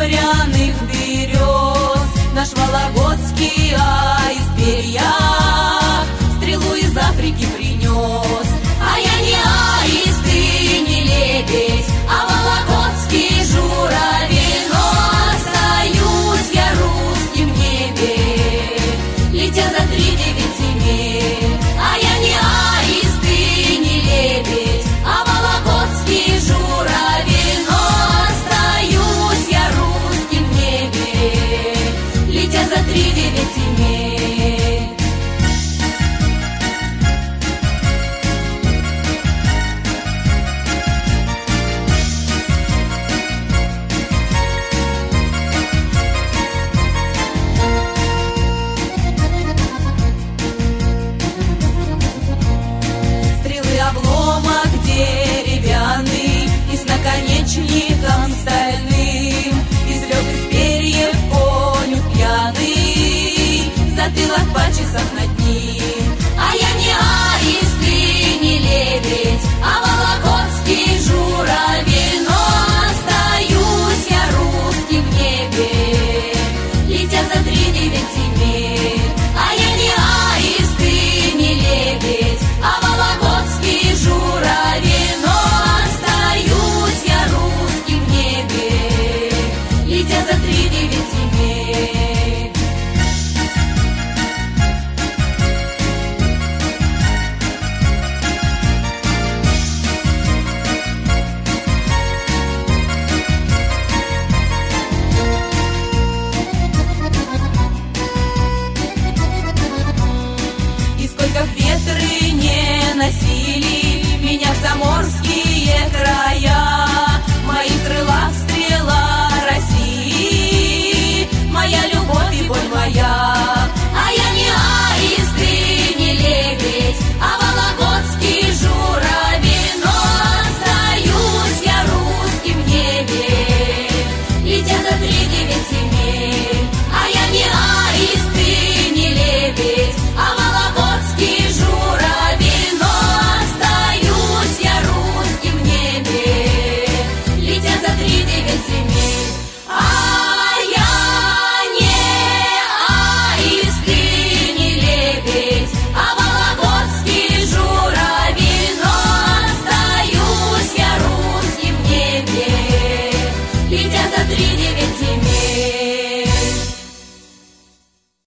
пряных берез. Наш вологодский аист перья стрелу из Африки принес. А я не аист и не лебедь, а вологодский журавель. Но остаюсь я русским в небе, летя за 3-9 земель. А я не аист и не лебедь, а вологодский журавель. Но остаюсь я русским в небе, летя за 3-9 земель. Стрелы обломок деревянный и с наконечником стальным, из лёг из перьев конюх пьяный, затылок почесав над ним. А я не аист и не лебедь, а вологодский журавель. Но остаюсь я русским в небе, летя за 3-9 земель. А я не аист и не лебедь, а вологодский журавель. Но остаюсь я русским в небе, летя за 3-9 земель. И сколько б ветры не носили меня в самом